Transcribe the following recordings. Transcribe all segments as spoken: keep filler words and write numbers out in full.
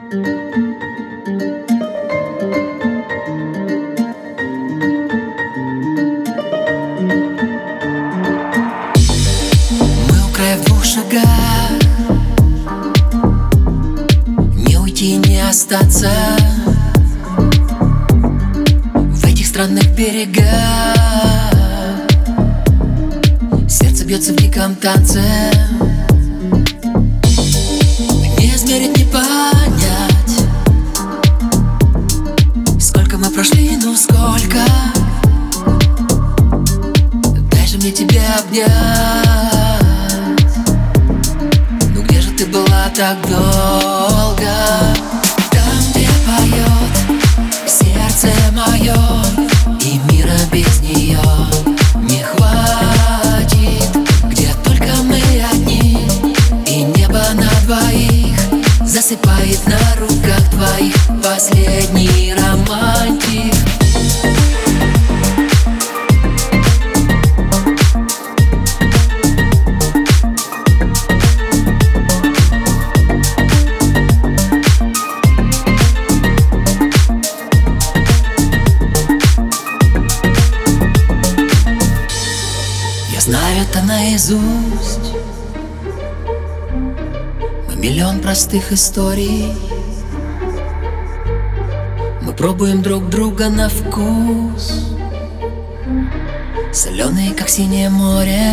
Мы у края в двух шагах, не уйти, не остаться в этих странных берегах. Сердце бьется в диком танце, не измерить, не понять, сколько мы прошли, ну сколько. Дай же мне тебя обнять. Ну где же ты была так долго? Там, где поет сердце мое, и мира без нее не хватит. Где только мы одни, и небо на двоих засыпает на руках твоих последний романтик. Знаю это наизусть. Мы миллион простых историй. Мы пробуем друг друга на вкус, соленые, как синее море.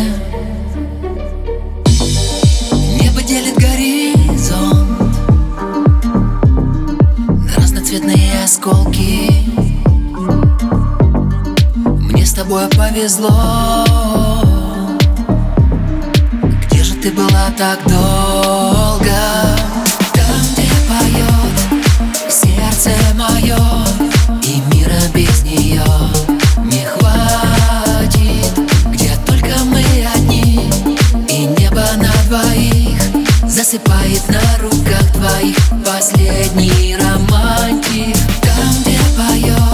Небо делит горизонт на разноцветные осколки. Мне с тобой повезло. Ты была так долго. Там, где поет сердце мое, и мира без нее не хватит. Где только мы одни, и небо на двоих засыпает на руках твоих последний романтик. Там, где поет